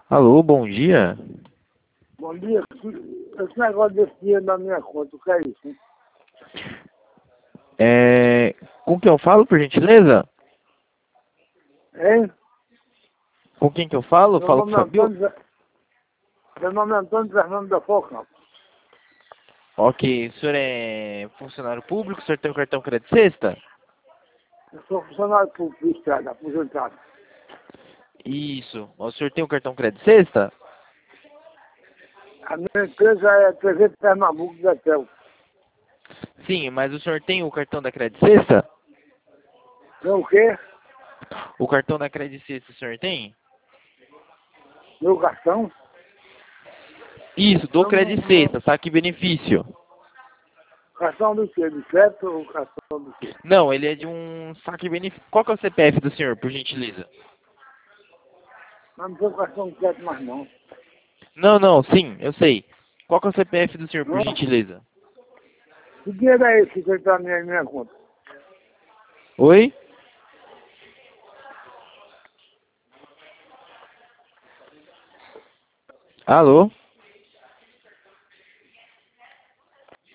Alô, bom dia. Bom dia. Esse negócio desse dinheiro na minha conta, o que é isso, hein? Com quem eu falo, por gentileza? Hein? Com quem que eu falo? Meu Falo com nome o é Fabio? Meu nome é Antônio Fernando da Foca. Ok, o senhor é funcionário público, o senhor tem um cartão crédito sexta? Eu sou funcionário público do Estado, aposentado. Isso. O senhor tem um cartão crédito sexta? A minha empresa é TV Pernambuco da Tel. Sim, mas o senhor tem o cartão da crédito sexta? Tem o quê? O cartão da crédito sexta o senhor tem? Meu cartão? Isso, do Não, não, crédito não. sexta, saque benefício. Cartão do quê? De crédito ou cartão do quê? Não, ele é de um saque benefício. Qual que é o CPF do senhor, por gentileza? Mas não tem cartão de crédito mais não. Não, não, sim, eu sei. Qual que é o CPF do senhor, por Não? gentileza? Que dinheiro é esse que está na minha conta? Oi? Alô?